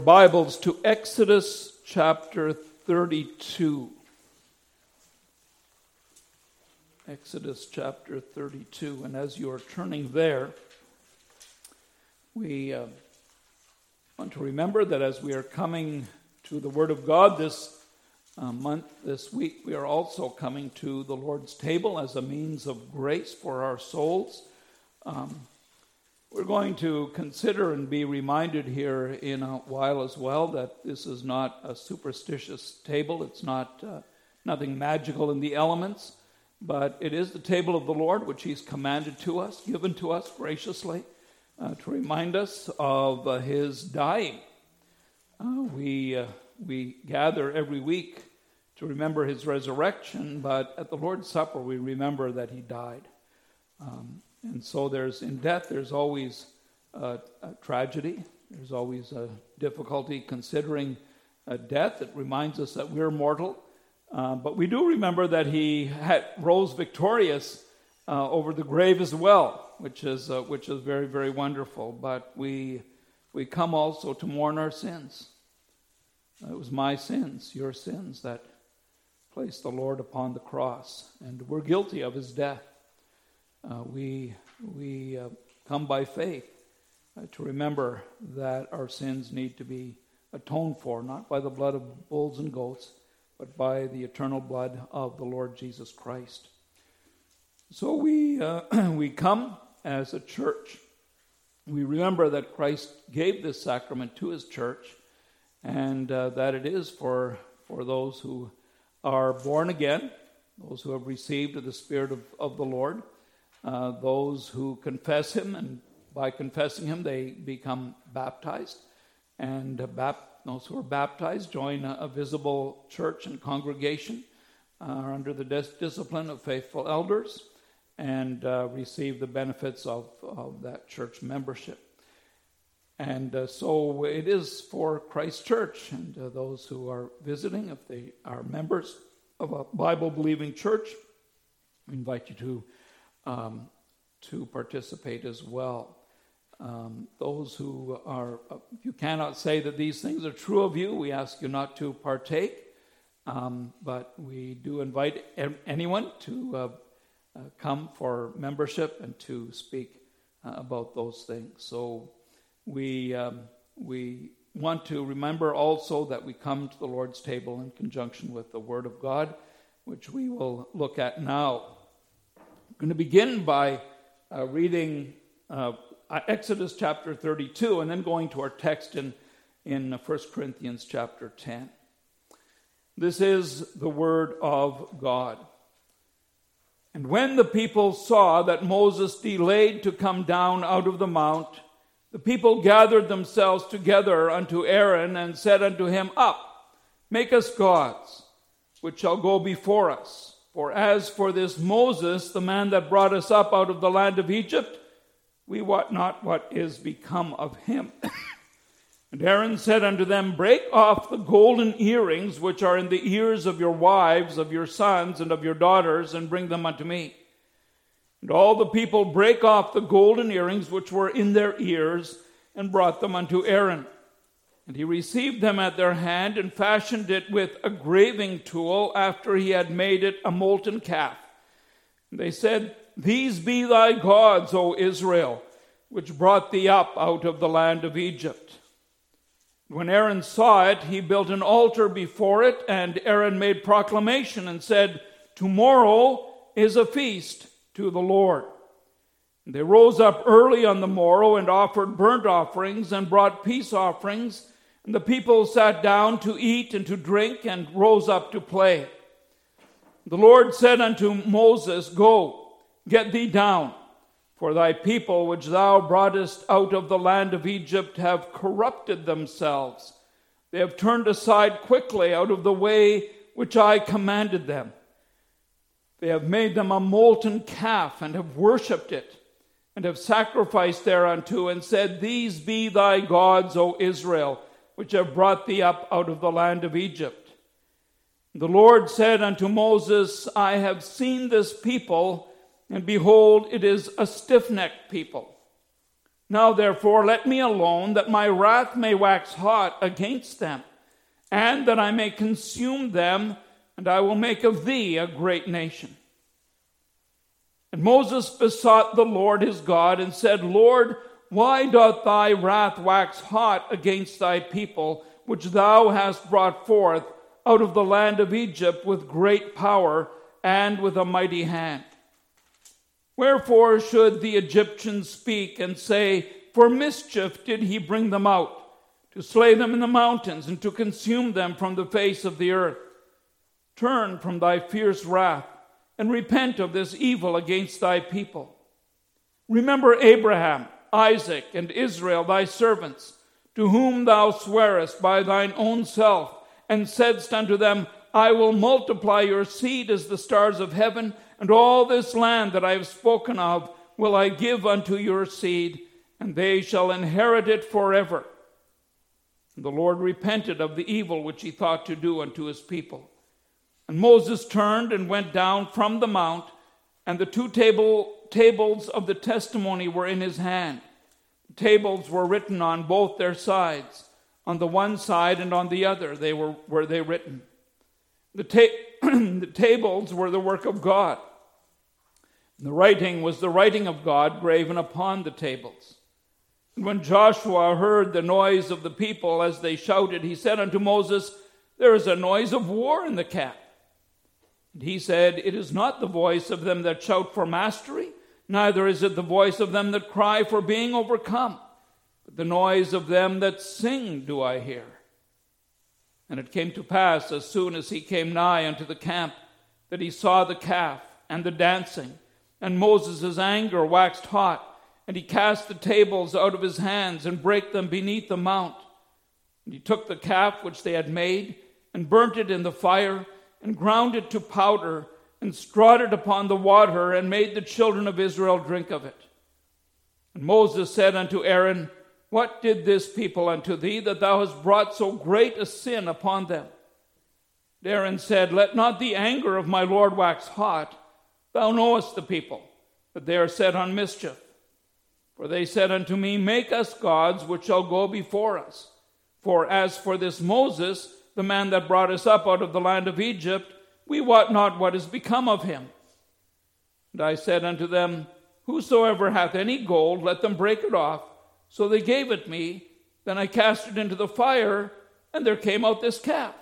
Bibles to Exodus chapter 32. Exodus chapter 32. And as you are turning there, we want to remember that as we are coming to the Word of God this week, we are also coming to the Lord's table as a means of grace for our souls. We're going to consider and be reminded here in a while as well that this is not a superstitious table. It's not nothing magical in the elements, but it is the table of the Lord, which He's commanded to us, given to us graciously, to remind us of His dying. We gather every week to remember His resurrection, but at the Lord's Supper we remember that He died. And so in death, there's always a tragedy. There's always a difficulty considering death. It reminds us that we're mortal. But we do remember that He rose victorious over the grave as well, which is very, very wonderful. But we come also to mourn our sins. It was my sins, your sins, that placed the Lord upon the cross. And we're guilty of His death. We come by faith to remember that our sins need to be atoned for, not by the blood of bulls and goats, but by the eternal blood of the Lord Jesus Christ. So we come as a church. We remember that Christ gave this sacrament to His church, and that it is for those who are born again, those who have received the Spirit of the Lord, those who confess Him, and by confessing Him they become baptized, and those who are baptized join a visible church and congregation, are under the discipline of faithful elders, and receive the benefits of that church membership. And so it is for Christ's church, and those who are visiting, if they are members of a Bible-believing church, we invite you to participate as well. Those who are, if you cannot say that these things are true of you, we ask you not to partake, but we do invite anyone to come for membership and to speak about those things. So we want to remember also that we come to the Lord's table in conjunction with the Word of God, which we will look at now. I'm going to begin by reading Exodus chapter 32 and then going to our text in 1 Corinthians chapter 10. This is the word of God. And when the people saw that Moses delayed to come down out of the mount, the people gathered themselves together unto Aaron and said unto him, Up, make us gods, which shall go before us. For as for this Moses, the man that brought us up out of the land of Egypt, we wot not what is become of him. And Aaron said unto them, Break off the golden earrings which are in the ears of your wives, of your sons, and of your daughters, and bring them unto me. And all the people brake off the golden earrings which were in their ears, and brought them unto Aaron. And he received them at their hand, and fashioned it with a graving tool, after he had made it a molten calf. And they said, These be thy gods, O Israel, which brought thee up out of the land of Egypt. When Aaron saw it, he built an altar before it, and Aaron made proclamation and said, Tomorrow is a feast to the Lord. And they rose up early on the morrow and offered burnt offerings and brought peace offerings. And the people sat down to eat and to drink and rose up to play. The Lord said unto Moses, Go, get thee down, for thy people which thou broughtest out of the land of Egypt have corrupted themselves. They have turned aside quickly out of the way which I commanded them. They have made them a molten calf and have worshipped it, and have sacrificed thereunto, and said, These be thy gods, O Israel, which have brought thee up out of the land of Egypt. The Lord said unto Moses, I have seen this people, and behold, it is a stiff-necked people. Now therefore let me alone, that my wrath may wax hot against them, and that I may consume them, and I will make of thee a great nation. And Moses besought the Lord his God, and said, Lord, why doth thy wrath wax hot against thy people, which thou hast brought forth out of the land of Egypt with great power and with a mighty hand? Wherefore should the Egyptians speak and say, for mischief did he bring them out, to slay them in the mountains and to consume them from the face of the earth? Turn from thy fierce wrath and repent of this evil against thy people. Remember Abraham, Isaac, and Israel thy servants, to whom thou swarest by thine own self, and saidst unto them, I will multiply your seed as the stars of heaven, and all this land that I have spoken of will I give unto your seed, and they shall inherit it forever. And the Lord repented of the evil which he thought to do unto his people. And Moses turned and went down from the mount, and the two tables of the testimony were in his hand. The tables were written on both their sides, on the one side and on the other were they written. The tables were the work of God. The writing was the writing of God graven upon the tables. And when Joshua heard the noise of the people as they shouted, he said unto Moses, there is a noise of war in the camp. And he said, it is not the voice of them that shout for mastery, neither is it the voice of them that cry for being overcome, but the noise of them that sing do I hear. And it came to pass, as soon as he came nigh unto the camp, that he saw the calf and the dancing, and Moses' anger waxed hot, and he cast the tables out of his hands, and brake them beneath the mount. And he took the calf which they had made, and burnt it in the fire, and ground it to powder, and strawed it upon the water, and made the children of Israel drink of it. And Moses said unto Aaron, what did this people unto thee, that thou hast brought so great a sin upon them? And Aaron said, let not the anger of my Lord wax hot. Thou knowest the people, that they are set on mischief. For they said unto me, make us gods which shall go before us. For as for this Moses, the man that brought us up out of the land of Egypt, we wot not what is become of him. And I said unto them, whosoever hath any gold, let them break it off. So they gave it me. Then I cast it into the fire, and there came out this calf.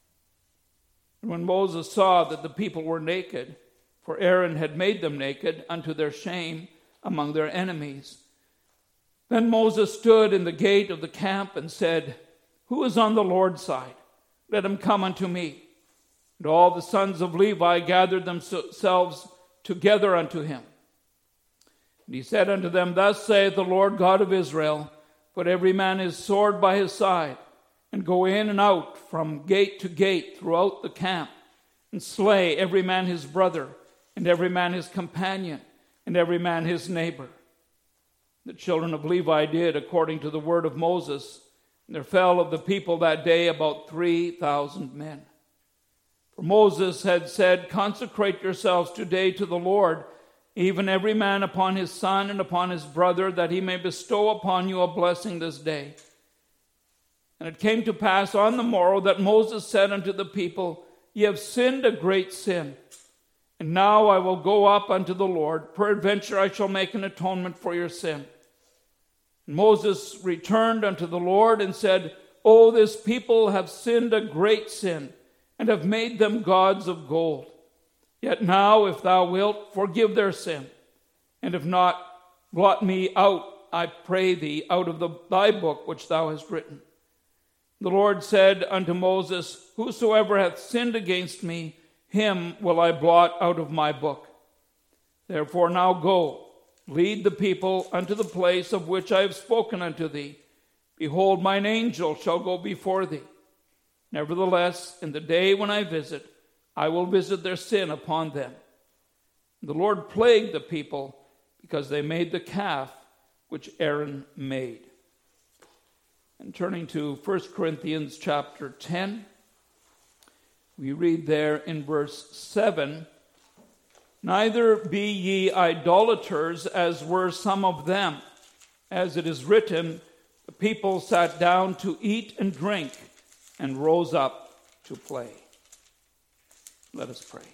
And when Moses saw that the people were naked, for Aaron had made them naked unto their shame among their enemies, then Moses stood in the gate of the camp and said, who is on the Lord's side? Let him come unto me. And all the sons of Levi gathered themselves together unto him. And he said unto them, thus saith the Lord God of Israel, put every man his sword by his side, and go in and out from gate to gate throughout the camp, and slay every man his brother, and every man his companion, and every man his neighbor. The children of Levi did according to the word of Moses, and there fell of the people that day about 3,000 men. For Moses had said, consecrate yourselves today to the Lord, even every man upon his son and upon his brother, that he may bestow upon you a blessing this day. And it came to pass on the morrow that Moses said unto the people, ye have sinned a great sin. And now I will go up unto the Lord. Peradventure I shall make an atonement for your sin. And Moses returned unto the Lord and said, O this people have sinned a great sin, and have made them gods of gold. Yet now, if thou wilt, forgive their sin. And if not, blot me out, I pray thee, out of thy book which thou hast written. The Lord said unto Moses, whosoever hath sinned against me, him will I blot out of my book. Therefore now go, lead the people unto the place of which I have spoken unto thee. Behold, mine angel shall go before thee. Nevertheless, in the day when I visit, I will visit their sin upon them. The Lord plagued the people because they made the calf which Aaron made. And turning to 1 Corinthians chapter 10, we read there in verse 7, neither be ye idolaters as were some of them. As it is written, the people sat down to eat and drink and rose up to play. Let us pray.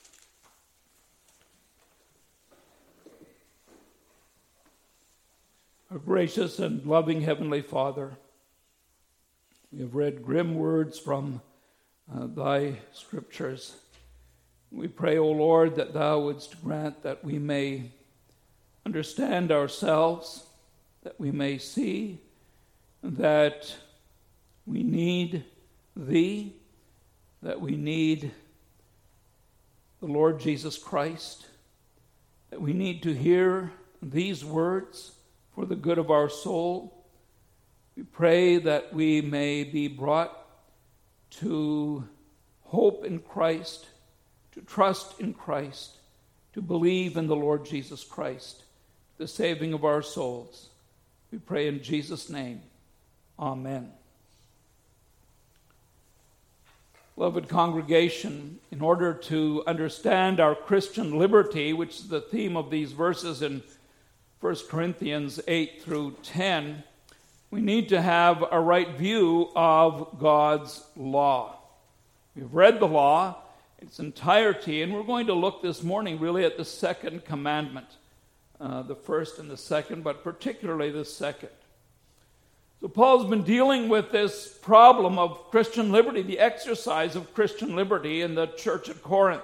Our gracious and loving Heavenly Father, we have read grim words from thy scriptures. We pray, O Lord, that thou wouldst grant that we may understand ourselves, that we may see that we need thee, that we need the Lord Jesus Christ, that we need to hear these words for the good of our soul. We pray that we may be brought to hope in Christ, to trust in Christ, to believe in the Lord Jesus Christ, the saving of our souls. We pray in Jesus' name. Amen. Beloved congregation, in order to understand our Christian liberty, which is the theme of these verses in 1 Corinthians 8 through 10, we need to have a right view of God's law. We've read the law in its entirety, and we're going to look this morning really at the second commandment, the first and the second, but particularly the second. So Paul's been dealing with this problem of Christian liberty, the exercise of Christian liberty in the church at Corinth.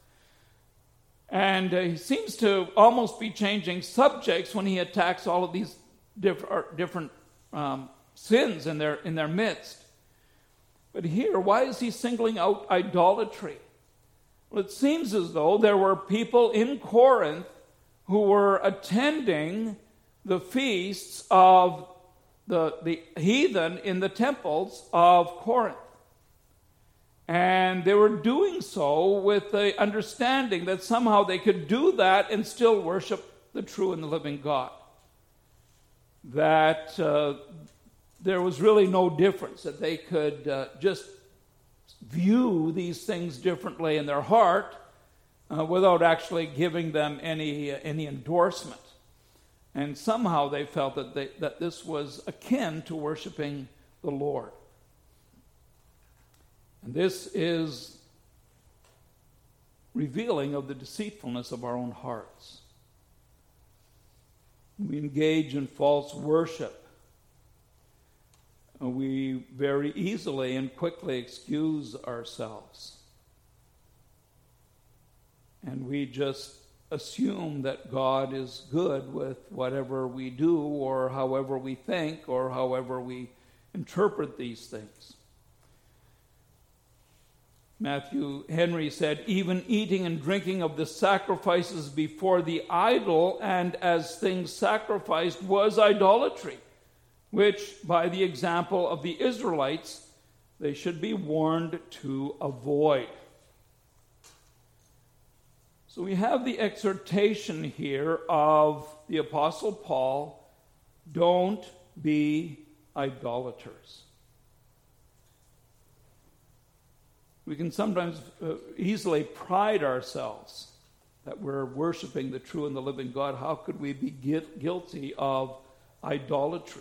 And he seems to almost be changing subjects when he attacks all of these different sins in their midst. But here, why is he singling out idolatry? Well, it seems as though there were people in Corinth who were attending the feasts of the heathen in the temples of Corinth. And they were doing so with the understanding that somehow they could do that and still worship the true and the living God. That there was really no difference, that they could just view these things differently in their heart without actually giving them any endorsement. And somehow they felt that this was akin to worshiping the Lord. And this is revealing of the deceitfulness of our own hearts. We engage in false worship. We very easily and quickly excuse ourselves. And we just assume that God is good with whatever we do or however we think or however we interpret these things. Matthew Henry said, even eating and drinking of the sacrifices before the idol and as things sacrificed was idolatry, which by the example of the Israelites they should be warned to avoid. So we have the exhortation here of the Apostle Paul, don't be idolaters. We can sometimes easily pride ourselves that we're worshiping the true and the living God. How could we be guilty of idolatry?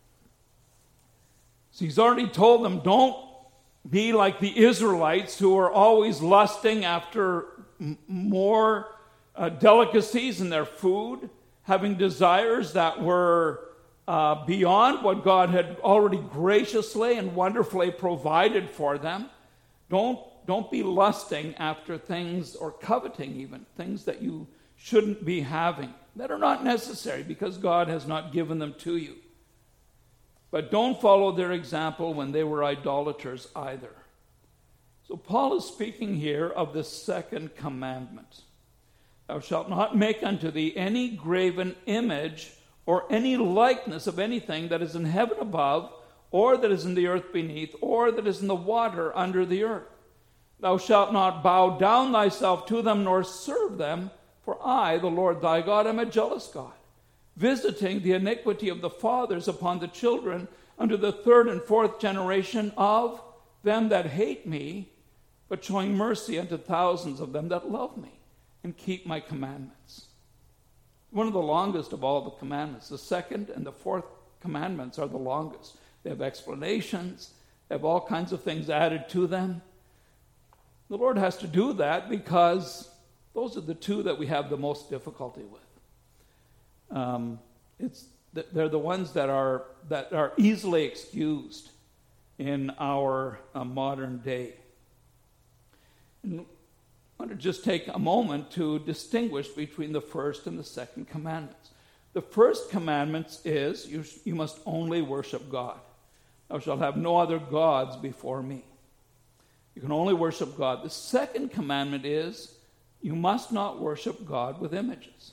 So he's already told them, don't be like the Israelites who are always lusting after more delicacies in their food, having desires that were beyond what God had already graciously and wonderfully provided for them. Don't be lusting after things or coveting even things that you shouldn't be having, that are not necessary because God has not given them to you. But don't follow their example when they were idolaters either. So Paul is speaking here of the second commandment. Thou shalt not make unto thee any graven image or any likeness of anything that is in heaven above, or that is in the earth beneath, or that is in the water under the earth. Thou shalt not bow down thyself to them, nor serve them, for I, the Lord thy God, am a jealous God, visiting the iniquity of the fathers upon the children unto the third and fourth generation of them that hate me, but showing mercy unto thousands of them that love me and keep my commandments. one of the longest of all the commandments. The second and the fourth commandments are the longest. They have explanations. They have all kinds of things added to them. The Lord has to do that because those are the two that we have the most difficulty with. They're the ones that are easily excused in our modern day. And I want to just take a moment to distinguish between the first and the second commandments. The first commandment is you must only worship God. Thou shalt have no other gods before me. You can only worship God. The second commandment is you must not worship God with images.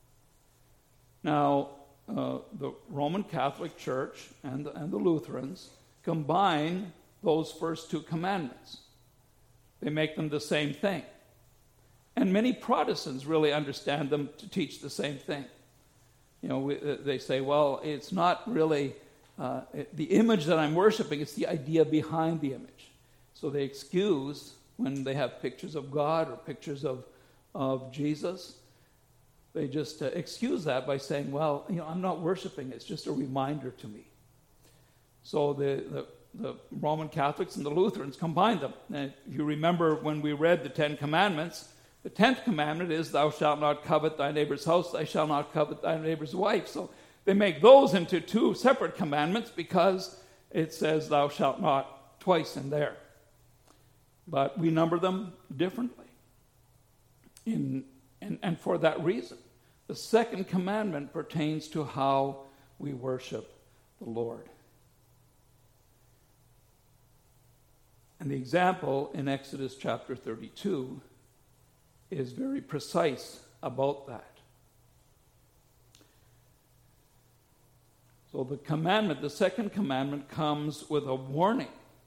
Now, the Roman Catholic Church and the Lutherans combine those first two commandments. They make them the same thing. And many Protestants really understand them to teach the same thing. They say, well, it's not really the image that I'm worshiping, it's the idea behind the image. So they excuse when they have pictures of God or pictures of Jesus. They just excuse that by saying, well, I'm not worshiping, it's just a reminder to me. So the Roman Catholics and the Lutherans combine them. And if you remember when we read the Ten Commandments, the 10th commandment is, thou shalt not covet thy neighbor's house, thou shalt not covet thy neighbor's wife. So they make those into two separate commandments because it says thou shalt not twice in there. But we number them differently. And for that reason, the second commandment pertains to how we worship the Lord. And the example in Exodus chapter 32 is very precise about that. So the second commandment comes with a warning.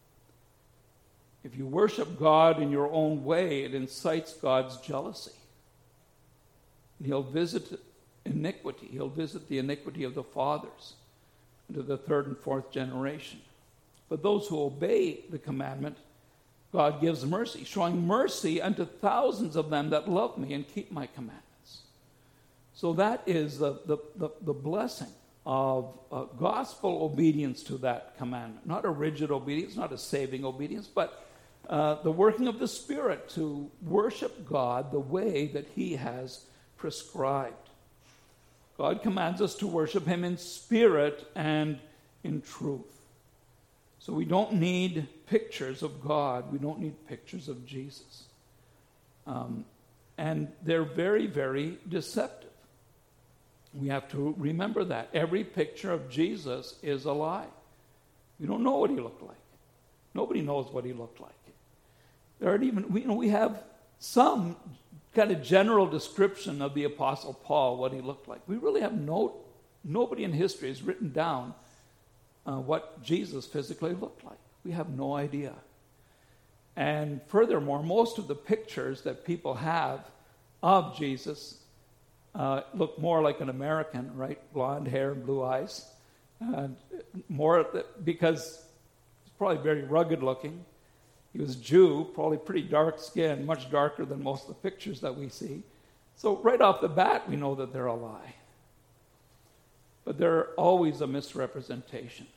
If you worship God in your own way, it incites God's jealousy. And he'll visit iniquity. He'll visit the iniquity of the fathers into the third and fourth generation. But those who obey the commandment, God gives mercy, showing mercy unto thousands of them that love me and keep my commandments. So that is the blessing of gospel obedience to that commandment. Not a rigid obedience, not a saving obedience, but the working of the Spirit to worship God the way that he has prescribed. God commands us to worship him in spirit and in truth. So we don't need pictures of God. We don't need pictures of Jesus. And they're very, very deceptive. We have to remember that. Every picture of Jesus is a lie. We don't know what he looked like. Nobody knows what he looked like. There aren't even, we have some kind of general description of the Apostle Paul, what he looked like. We really have nobody in history has written down what Jesus physically looked like. We have no idea. And furthermore, most of the pictures that people have of Jesus look more like an American, right? Blonde hair and blue eyes. More because he's probably very rugged looking. He was Jew, probably pretty dark skin, much darker than most of the pictures that we see. So right off the bat, we know that they're a lie. But they're always a misrepresentation.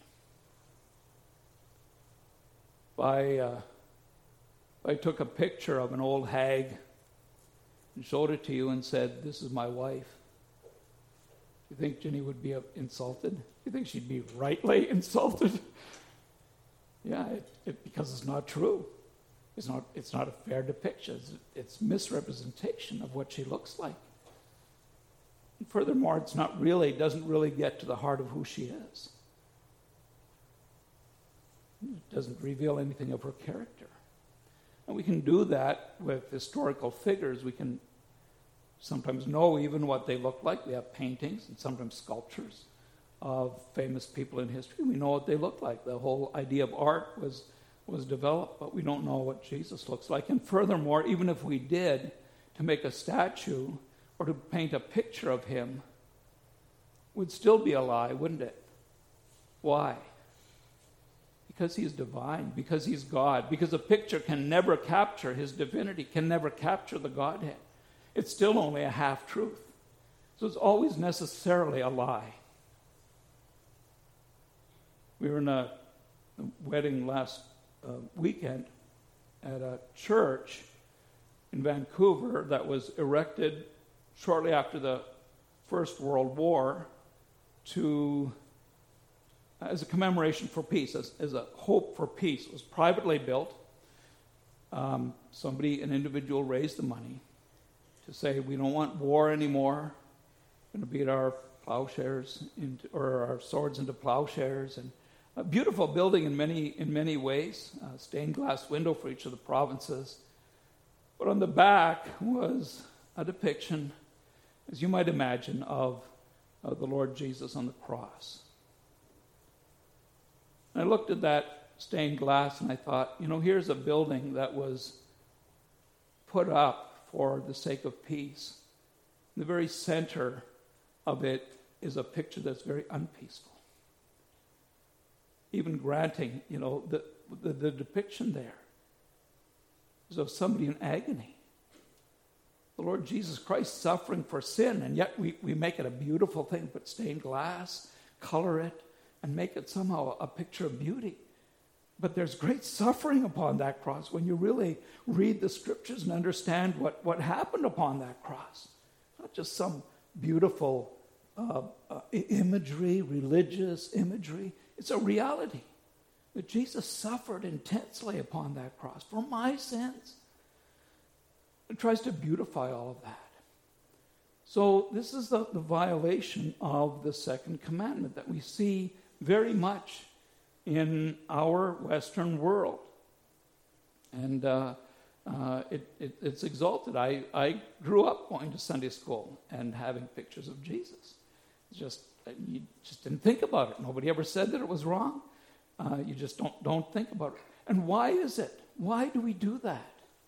If I took a picture of an old hag and showed it to you and said, this is my wife, you think Jenny would be insulted? You think she'd be rightly insulted? Yeah, because it's not true. It's not a fair depiction. It's misrepresentation of what she looks like. And furthermore, doesn't really get to the heart of who she is. It doesn't reveal anything of her character. And we can do that with historical figures. We can sometimes know even what they look like. We have paintings and sometimes sculptures of famous people in history. We know what they look like. The whole idea of art was developed, but we don't know what Jesus looks like. And furthermore, even if we did, to make a statue or to paint a picture of him would still be a lie, wouldn't it? Why? Because he's divine, because he's God, because a picture can never capture his divinity, can never capture the Godhead. It's still only a half-truth. So it's always necessarily a lie. We were in a wedding last weekend at a church in Vancouver that was erected shortly after the First World War as a commemoration for peace, as a hope for peace. It was privately built. An individual raised the money to say, we don't want war anymore. We're going to beat our plowshares or our swords into plowshares. And a beautiful building in many ways. Stained glass window for each of the provinces. But on the back was a depiction, as you might imagine, of the Lord Jesus on the cross. And I looked at that stained glass and I thought, here's a building that was put up for the sake of peace. In the very center of it is a picture that's very unpeaceful. Even granting, the depiction there is of somebody in agony. The Lord Jesus Christ suffering for sin, and yet we make it a beautiful thing, put stained glass, color it, and make it somehow a picture of beauty. But there's great suffering upon that cross when you really read the scriptures and understand what happened upon that cross. Not just some beautiful imagery, religious imagery. It's a reality that Jesus suffered intensely upon that cross for my sins. It tries to beautify all of that. So this is the violation of the second commandment that we see very much in our Western world. And it's exalted. I grew up going to Sunday school and having pictures of Jesus. You just didn't think about it. Nobody ever said that it was wrong. You just don't think about it. And why is it? Why do we do that?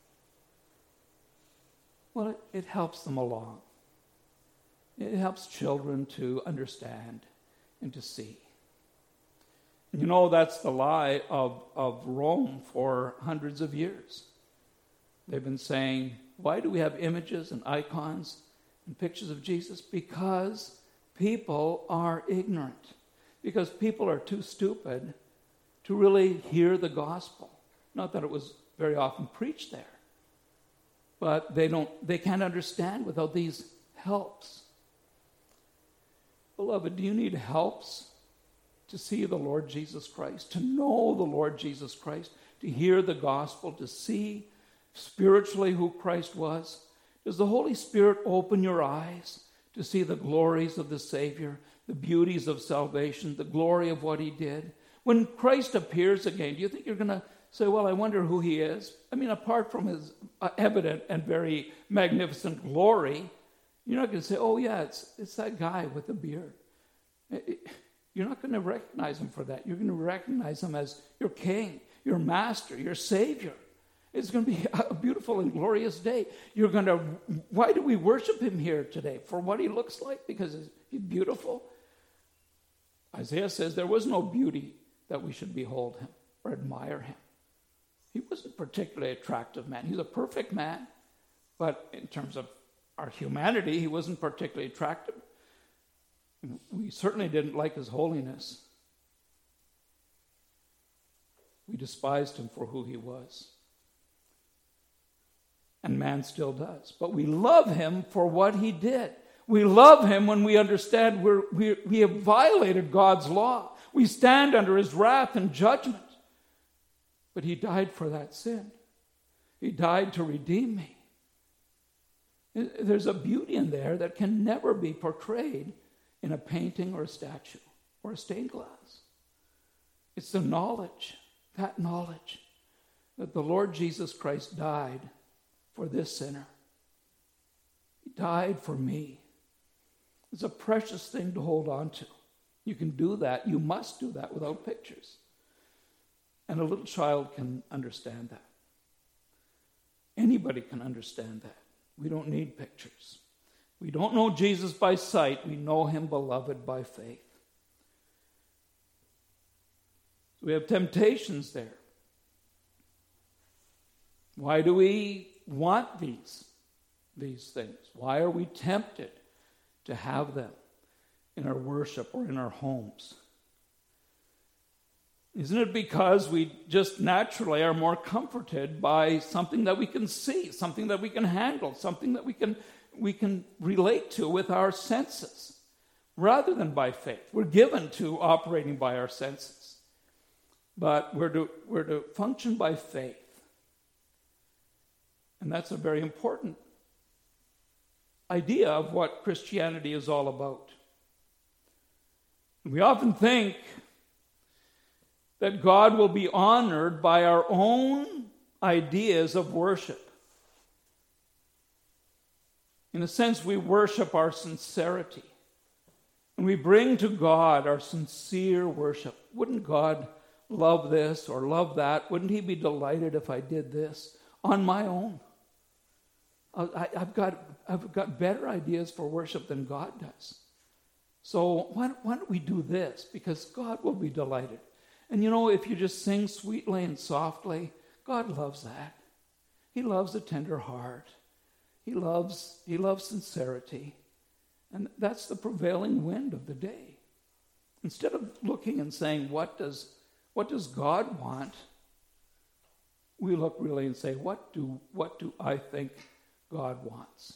Well, it helps them along. It helps children to understand and to see. That's the lie of Rome for hundreds of years. They've been saying, why do we have images and icons and pictures of Jesus? Because people are ignorant. Because people are too stupid to really hear the gospel. Not that it was very often preached there. But they can't understand without these helps. Beloved, do you need helps to see the Lord Jesus Christ, to know the Lord Jesus Christ, to hear the gospel, to see spiritually who Christ was? Does the Holy Spirit open your eyes to see the glories of the Savior, the beauties of salvation, the glory of what he did? When Christ appears again, do you think you're going to say, well, I wonder who he is? I mean, apart from his evident and very magnificent glory, you're not going to say, oh, yeah, it's that guy with the beard. You're not going to recognize him for that. You're going to recognize him as your king, your master, your savior. It's going to be a beautiful and glorious day. Why do we worship him here today? For what he looks like? Because he's beautiful? Isaiah says there was no beauty that we should behold him or admire him. He wasn't a particularly attractive man. He's a perfect man, but in terms of our humanity, he wasn't particularly attractive. We certainly didn't like his holiness. We despised him for who he was. And man still does. But we love him for what he did. We love him when we understand we have violated God's law. We stand under his wrath and judgment. But he died for that sin. He died to redeem me. There's a beauty in there that can never be portrayed in a painting or a statue or a stained glass. It's the knowledge, that the Lord Jesus Christ died for this sinner. He died for me. It's a precious thing to hold on to. You can do that. You must do that without pictures. And a little child can understand that. Anybody can understand that. We don't need pictures. We don't know Jesus by sight. We know him, beloved, by faith. So we have temptations there. Why do we want these things? Why are we tempted to have them in our worship or in our homes? Isn't it because we just naturally are more comforted by something that we can see, something that we can handle, something that we can relate to with our senses, rather than by faith? We're given to operating by our senses, but we're to function by faith. And that's a very important idea of what Christianity is all about. We often think that God will be honored by our own ideas of worship. In a sense, we worship our sincerity. And we bring to God our sincere worship. Wouldn't God love this or love that? Wouldn't he be delighted if I did this on my own? I've got better ideas for worship than God does. So why don't we do this? Because God will be delighted. And if you just sing sweetly and softly, God loves that. He loves a tender heart. He loves sincerity. And that's the prevailing wind of the day. Instead of looking and saying, what does God want? We look really and say, what do I think God wants?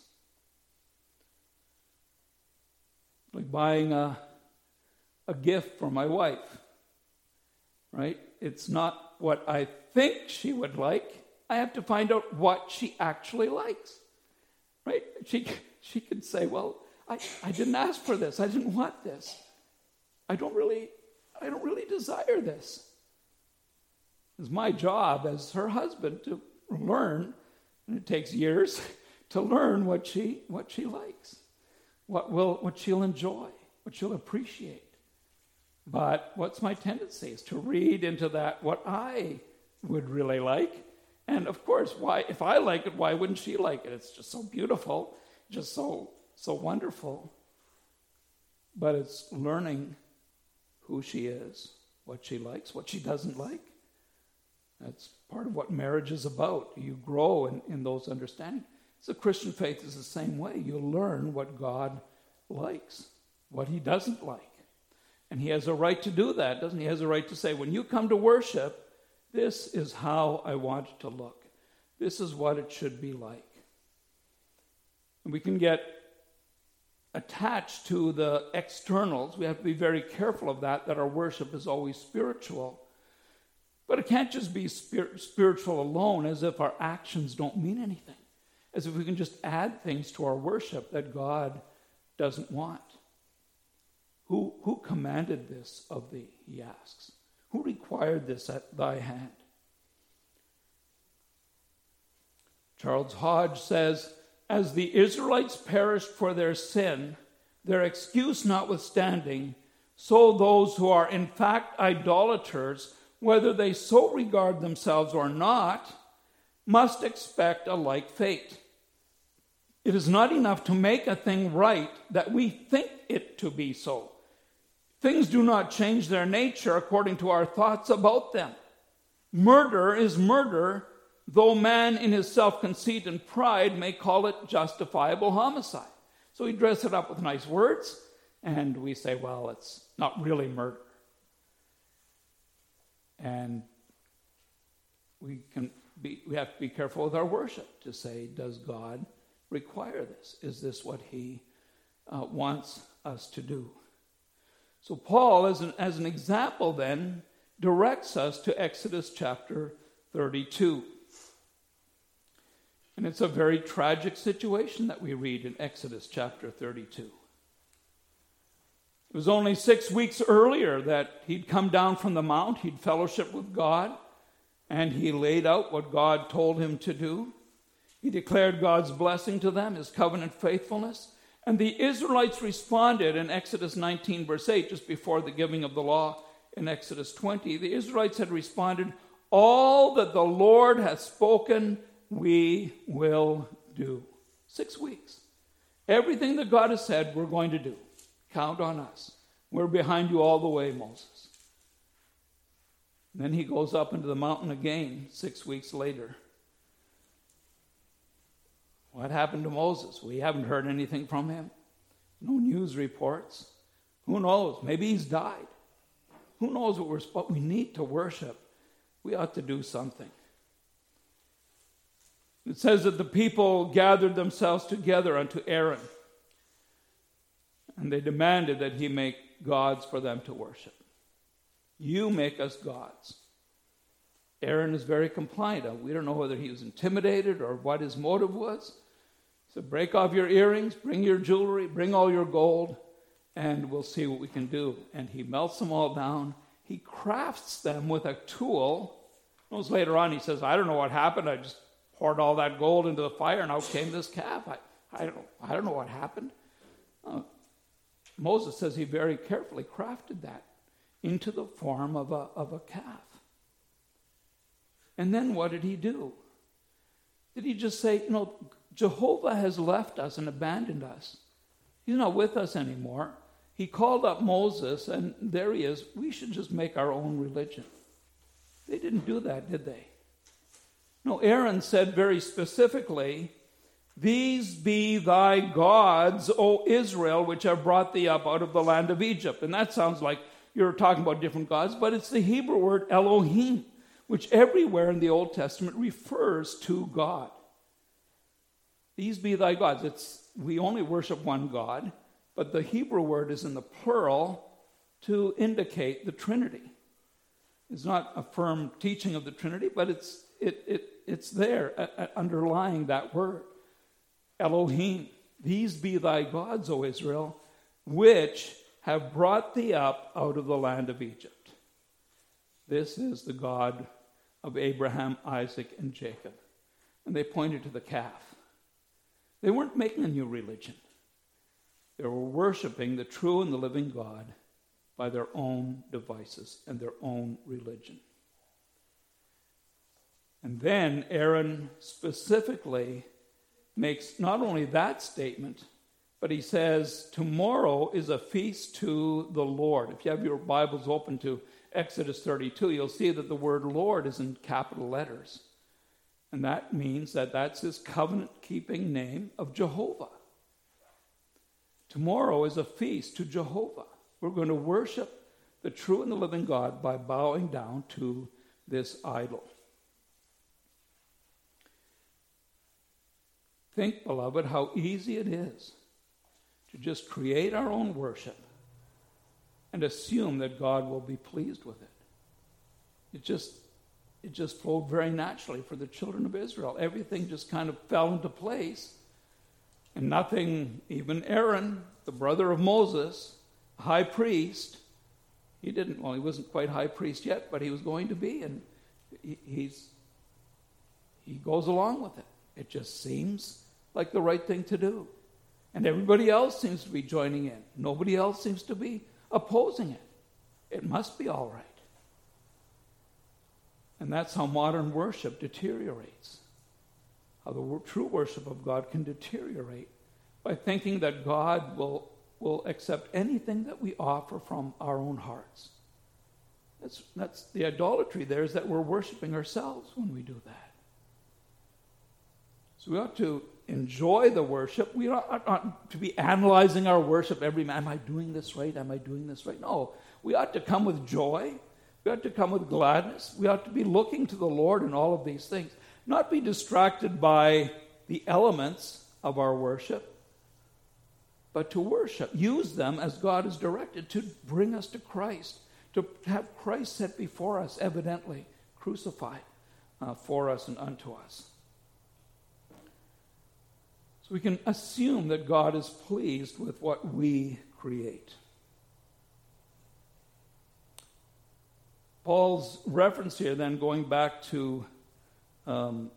Like buying a gift for my wife. Right? It's not what I think she would like. I have to find out what she actually likes. Right? She could say, well, I didn't ask for this. I didn't want this. I don't really desire this. It's my job as her husband to learn, and it takes years, to learn what she likes, what she'll enjoy, what she'll appreciate. But what's my tendency is to read into that what I would really like. And of course, if I like it, why wouldn't she like it? It's just so beautiful, just so wonderful. But it's learning who she is, what she likes, what she doesn't like. That's part of what marriage is about. You grow in those understandings. So Christian faith is the same way. You learn what God likes, what he doesn't like. And he has a right to do that, doesn't he? He has a right to say, when you come to worship, this is how I want it to look. This is what it should be like. And we can get attached to the externals. We have to be very careful of that our worship is always spiritual. But it can't just be spiritual alone, as if our actions don't mean anything. As if we can just add things to our worship that God doesn't want. Who commanded this of thee, he asks. Who required this at thy hand? Charles Hodge says, as the Israelites perished for their sin, their excuse notwithstanding, so those who are in fact idolaters, whether they so regard themselves or not, must expect a like fate. It is not enough to make a thing right that we think it to be so. Things do not change their nature according to our thoughts about them. Murder is murder, though man in his self-conceit and pride may call it justifiable homicide. So we dress it up with nice words, and we say, well, it's not really murder. And we have to be careful with our worship to say, does God require this? Is this what he wants us to do? So Paul, as an example then, directs us to Exodus chapter 32. And it's a very tragic situation that we read in Exodus chapter 32. It was only 6 weeks earlier that he'd come down from the mount, he'd fellowship with God, and he laid out what God told him to do. He declared God's blessing to them, his covenant faithfulness. And the Israelites responded in Exodus 19, verse 8, just before the giving of the law in Exodus 20. The Israelites had responded, all that the Lord has spoken, we will do. 6 weeks. Everything that God has said, we're going to do. Count on us. We're behind you all the way, Moses. And then he goes up into the mountain again 6 weeks later. What happened to Moses? We haven't heard anything from him. No news reports. Who knows? Maybe he's died. Who knows what we need to worship? We ought to do something. It says that the people gathered themselves together unto Aaron, and they demanded that he make gods for them to worship. You make us gods. Aaron is very compliant. We don't know whether he was intimidated or what his motive was. He said, break off your earrings, bring your jewelry, bring all your gold, and we'll see what we can do. And he melts them all down. He crafts them with a tool. Notice later on he says, I don't know what happened. I just poured all that gold into the fire and out came this calf. I don't know what happened. Moses says he very carefully crafted that into the form of a calf. And then what did he do? Did he just say, Jehovah has left us and abandoned us. He's not with us anymore. He called up Moses, and there he is. We should just make our own religion. They didn't do that, did they? No, Aaron said very specifically, these be thy gods, O Israel, which have brought thee up out of the land of Egypt. And that sounds like you're talking about different gods, but it's the Hebrew word Elohim, which everywhere in the Old Testament refers to God. These be thy gods. We only worship one God, but the Hebrew word is in the plural to indicate the Trinity. It's not a firm teaching of the Trinity, but it's there underlying that word. Elohim, these be thy gods, O Israel, which have brought thee up out of the land of Egypt. This is the God of Abraham, Isaac, and Jacob. And they pointed to the calf. They weren't making a new religion. They were worshiping the true and the living God by their own devices and their own religion. And then Aaron specifically makes not only that statement, but he says, tomorrow is a feast to the Lord. If you have your Bibles open to Exodus 32, you'll see that the word Lord is in capital letters. And that means that that's his covenant-keeping name of Jehovah. Tomorrow is a feast to Jehovah. We're going to worship the true and the living God by bowing down to this idol. Think, beloved, how easy it is to just create our own worship and assume that God will be pleased with it. It just flowed very naturally for the children of Israel. Everything just kind of fell into place. And nothing, even Aaron, the brother of Moses, high priest, he wasn't quite high priest yet, but he was going to be, and he goes along with it. It just seems like the right thing to do. And everybody else seems to be joining in. Nobody else seems to be opposing it. It must be all right. And that's how modern worship deteriorates. How the true worship of God can deteriorate by thinking that God will accept anything that we offer from our own hearts. That's the idolatry there, is that we're worshiping ourselves when we do that. So we ought to enjoy the worship. We ought to be analyzing our worship every man. Am I doing this right? Am I doing this right? No. We ought to come with joy. We ought to come with gladness. We ought to be looking to the Lord in all of these things. Not be distracted by the elements of our worship, but to worship. Use them as God is directed to bring us to Christ, to have Christ set before us, evidently crucified for us and unto us. So we can assume that God is pleased with what we create. Paul's reference here, then, going back to 1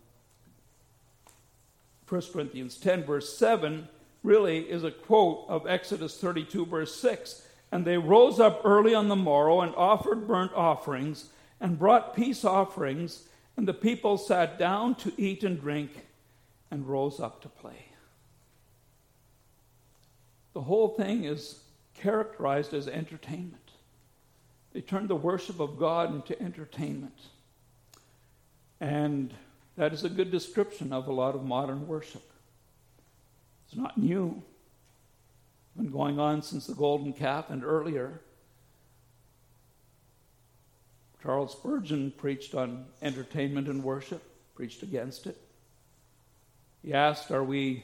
Corinthians 10, verse 7, really is a quote of Exodus 32, verse 6. And they rose up early on the morrow and offered burnt offerings and brought peace offerings, and the people sat down to eat and drink and rose up to play. The whole thing is characterized as entertainment. They turned the worship of God into entertainment. And that is a good description of a lot of modern worship. It's not new. been going on since the golden calf and earlier. Charles Spurgeon preached on entertainment and worship, preached against it. He asked, are we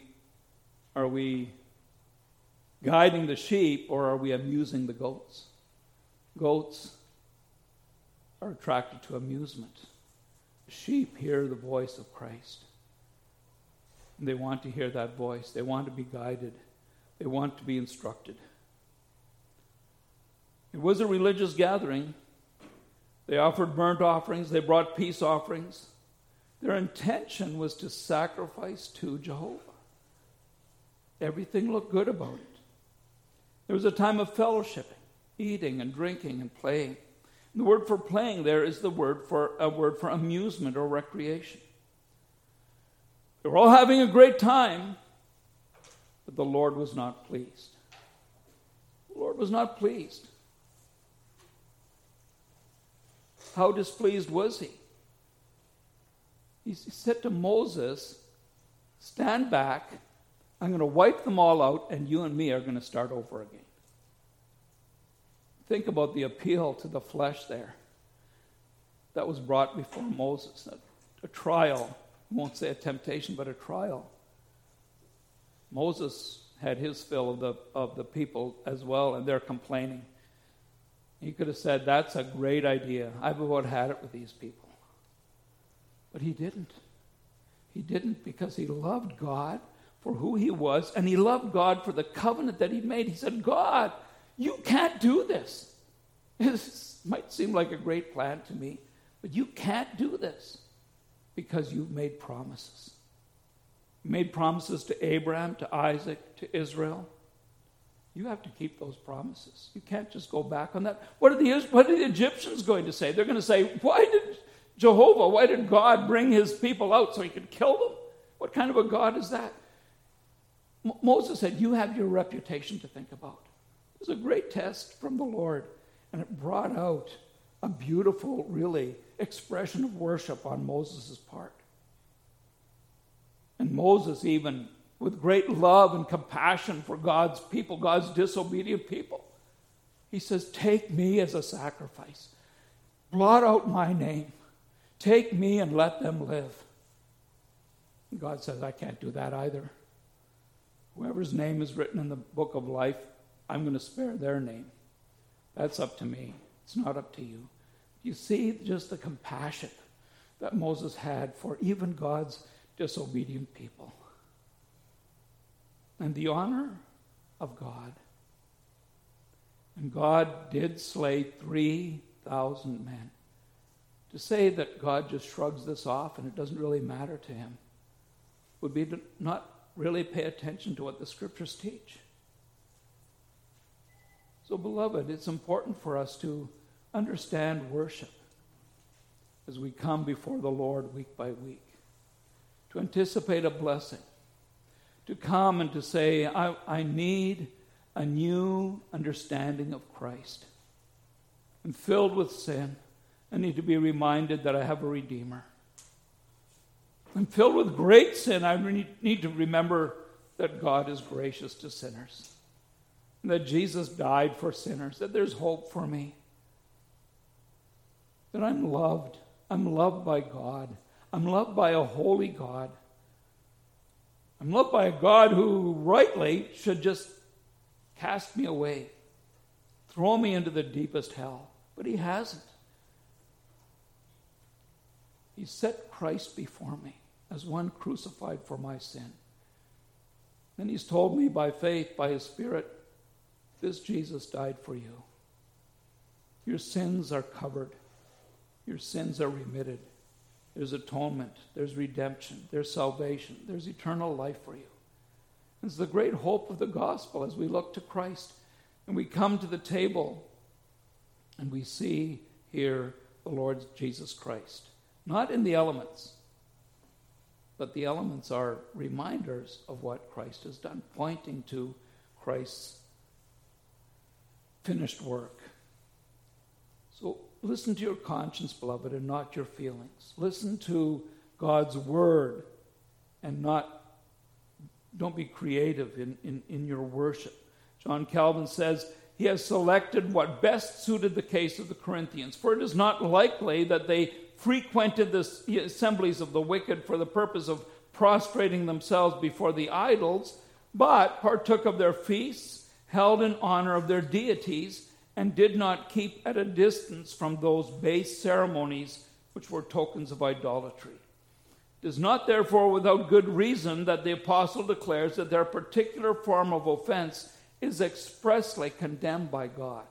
guiding the sheep or are we amusing the goats? Goats are attracted to amusement. Sheep hear the voice of Christ. And they want to hear that voice. They want to be guided. They want to be instructed. It was a religious gathering. They offered burnt offerings. They brought peace offerings. Their intention was to sacrifice to Jehovah. Everything looked good about it. There was a time of fellowshipping, eating and drinking and playing. And the word for playing there is a word for amusement or recreation. They were all having a great time, but the Lord was not pleased. The Lord was not pleased. How displeased was he? He said to Moses, stand back, I'm going to wipe them all out, and you and me are going to start over again. Think about the appeal to the flesh there that was brought before Moses, a trial. I won't say a temptation, but a trial. Moses had his fill of the people as well, and they're complaining. He could have said, that's a great idea. I've about had it with these people. But he didn't. He didn't because he loved God for who he was, and he loved God for the covenant that he'd made. He said, God, you can't do this. This might seem like a great plan to me, but you can't do this because you've made promises. You made promises to Abraham, to Isaac, to Israel. You have to keep those promises. You can't just go back on that. What are the Egyptians going to say? They're going to say, why did God bring his people out so he could kill them? What kind of a God is that? Moses said, you have your reputation to think about. It was a great test from the Lord, and it brought out a beautiful, really, expression of worship on Moses' part. And Moses, even with great love and compassion for God's people, God's disobedient people, he says, take me as a sacrifice. Blot out my name. Take me and let them live. And God says, I can't do that either. Whoever's name is written in the book of life, I'm going to spare their name. That's up to me. It's not up to you. You see just the compassion that Moses had for even God's disobedient people. And the honor of God. And God did slay 3,000 men. To say that God just shrugs this off and it doesn't really matter to him would be to not really pay attention to what the scriptures teach. So, beloved, it's important for us to understand worship as we come before the Lord week by week, to anticipate a blessing, to come and to say, I need a new understanding of Christ. I'm filled with sin. I need to be reminded that I have a Redeemer. I'm filled with great sin. I need to remember that God is gracious to sinners, and that Jesus died for sinners, that there's hope for me, that I'm loved. I'm loved by God. I'm loved by a holy God. I'm loved by a God who rightly should just cast me away, throw me into the deepest hell, but he hasn't. He set Christ before me as one crucified for my sin. Then he's told me by faith, by his Spirit, this Jesus died for you. Your sins are covered. Your sins are remitted. There's atonement. There's redemption. There's salvation. There's eternal life for you. It's the great hope of the gospel as we look to Christ and we come to the table and we see here the Lord Jesus Christ. Not in the elements, but the elements are reminders of what Christ has done, pointing to Christ's finished work. So listen to your conscience, beloved, and not your feelings. Listen to God's word and don't be creative in your worship. John Calvin says, he has selected what best suited the case of the Corinthians. For it is not likely that they frequented the assemblies of the wicked for the purpose of prostrating themselves before the idols, but partook of their feasts, held in honor of their deities, and did not keep at a distance from those base ceremonies which were tokens of idolatry. It is not therefore without good reason that the apostle declares that their particular form of offense is expressly condemned by God.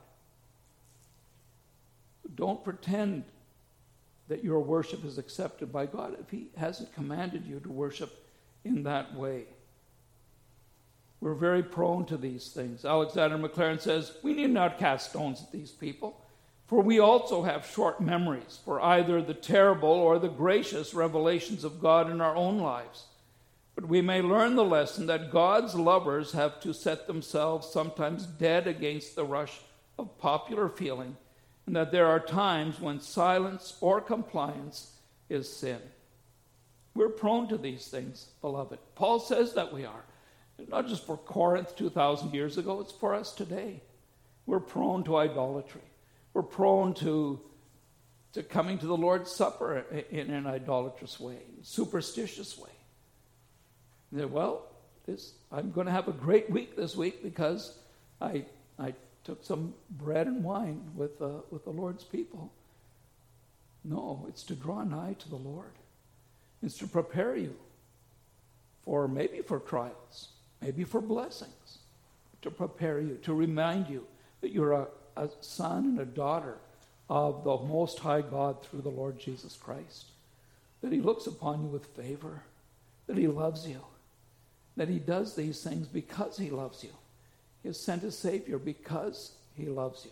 Don't pretend that your worship is accepted by God if he hasn't commanded you to worship in that way. We're very prone to these things. Alexander Maclaren says, we need not cast stones at these people, for we also have short memories for either the terrible or the gracious revelations of God in our own lives. But we may learn the lesson that God's lovers have to set themselves sometimes dead against the rush of popular feeling, and that there are times when silence or compliance is sin. We're prone to these things, beloved. Paul says that we are. Not just for Corinth 2,000 years ago, it's for us today. We're prone to idolatry. We're prone to coming to the Lord's Supper in an idolatrous way, superstitious way. Well, I'm going to have a great week this week because I took some bread and wine with the Lord's people. No, it's to draw nigh to the Lord. It's to prepare you for trials, maybe for blessings, to prepare you, to remind you that you're a son and a daughter of the Most High God through the Lord Jesus Christ, that he looks upon you with favor, that he loves you, that he does these things because he loves you. He has sent a Savior because he loves you.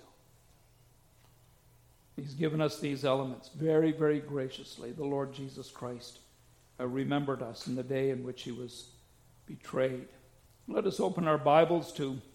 He's given us these elements very, very graciously. The Lord Jesus Christ remembered us in the day in which he was betrayed. Let us open our Bibles to